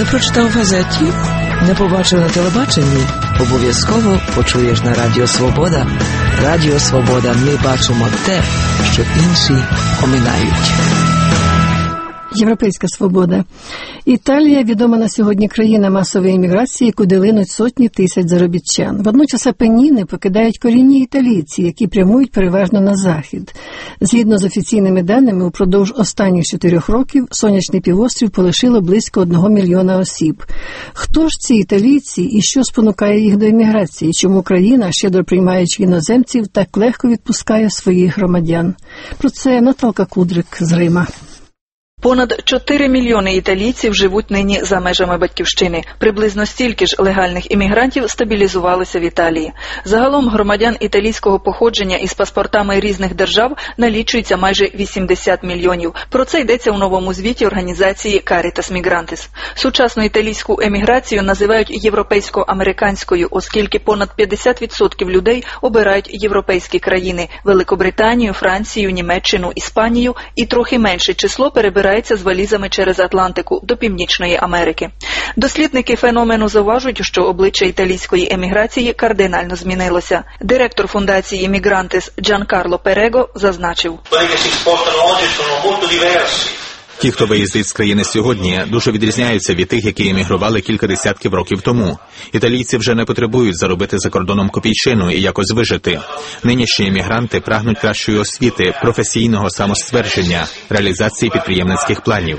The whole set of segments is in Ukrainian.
Не прочитав в газеті, не побачив на телебаченні, обов'язково почуєш на Радіо Свобода. Радіо Свобода, ми бачимо те, що інші оминають. Європейська свобода. Італія – відома на сьогодні країна масової імміграції, куди линуть сотні тисяч заробітчан. Водночас Апеніни покидають корінні італійці, які прямують переважно на захід. Згідно з офіційними даними, упродовж останніх 4 років сонячний півострів полишило близько 1 мільйона осіб. Хто ж ці італійці і що спонукає їх до імміграції? Чому країна, щедро приймаючи іноземців, так легко відпускає своїх громадян? Про це Наталка Кудрик з Рима. Понад 4 мільйони італійців живуть нині за межами батьківщини. Приблизно стільки ж легальних іммігрантів стабілізувалися в Італії. Загалом громадян італійського походження із паспортами різних держав налічується майже 80 мільйонів. Про це йдеться у новому звіті організації Caritas Migrantes. Сучасну італійську еміграцію називають європейсько-американською, оскільки понад 50% людей обирають європейські країни – Великобританію, Францію, Німеччину, Іспанію і трохи менше число перебирають з валізами через Атлантику до Північної Америки. Дослідники феномену зауважують, що обличчя італійської еміграції кардинально змінилося. Директор фундації Migrantes Джанкарло Перего зазначив: Ті, хто виїздить з країни сьогодні, дуже відрізняються від тих, які емігрували кілька десятків років тому. Італійці вже не потребують заробити за кордоном копійчину і якось вижити. Нинішні емігранти прагнуть кращої освіти, професійного самоствердження, реалізації підприємницьких планів.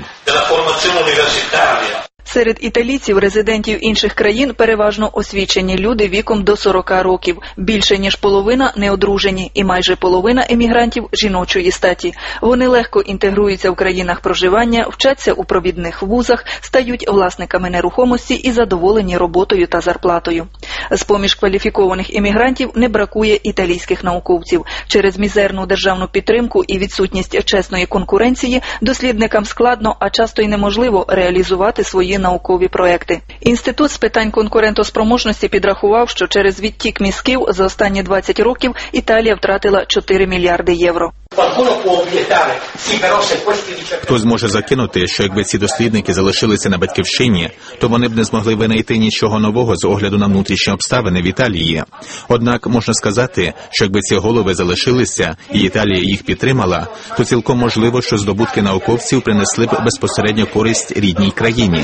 Серед італійців, резидентів інших країн, переважно освічені люди віком до 40 років. Більше ніж половина неодружені і майже половина емігрантів жіночої статі. Вони легко інтегруються в країнах проживання, вчаться у провідних вузах, стають власниками нерухомості і задоволені роботою та зарплатою. З-поміж кваліфікованих емігрантів не бракує італійських науковців. Через мізерну державну підтримку і відсутність чесної конкуренції дослідникам складно, а часто й неможливо реалізувати свої наукові проекти. Інститут з питань конкурентоспроможності підрахував, що через відтік мізків за останні 20 років Італія втратила 4 мільярди євро. Хто зможе закинути, що якби ці дослідники залишилися на батьківщині, то вони б не змогли винайти нічого нового з огляду на внутрішні обставини в Італії. Однак можна сказати, що якби ці голови залишилися і Італія їх підтримала, то цілком можливо, що здобутки науковців принесли б безпосередньо користь рідній країні.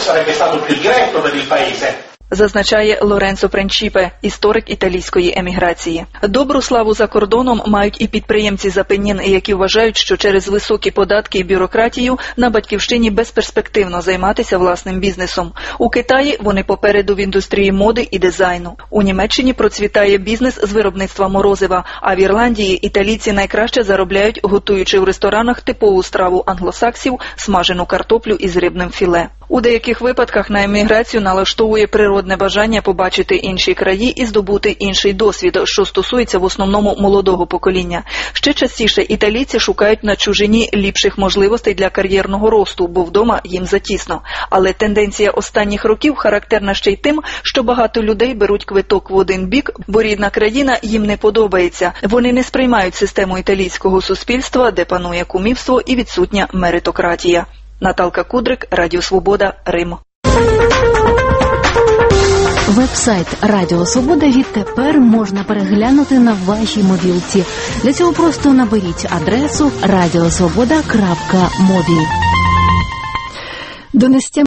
Зазначає Лоренцо Пренчіпе, історик італійської еміграції. Добру славу за кордоном мають і підприємці з Апенін, які вважають, що через високі податки і бюрократію на батьківщині безперспективно займатися власним бізнесом. У Китаї вони попереду в індустрії моди і дизайну. У Німеччині процвітає бізнес з виробництва морозива, а в Ірландії італійці найкраще заробляють, готуючи в ресторанах типову страву англосаксів – смажену картоплю із рибним філе. У деяких випадках на еміграцію налаштовує природне бажання побачити інші краї і здобути інший досвід, що стосується в основному молодого покоління. Ще частіше італійці шукають на чужині ліпших можливостей для кар'єрного росту, бо вдома їм затісно. Але тенденція останніх років характерна ще й тим, що багато людей беруть квиток в один бік, бо рідна країна їм не подобається. Вони не сприймають систему італійського суспільства, де панує кумівство і відсутня меритократія. Наталка Кудрик, Радіо Свобода, Рим. Веб-сайт Радіо Свобода відтепер можна переглянути на вашій мобілці. Для цього просто наберіть адресу radiosvoboda.mobi. Донестя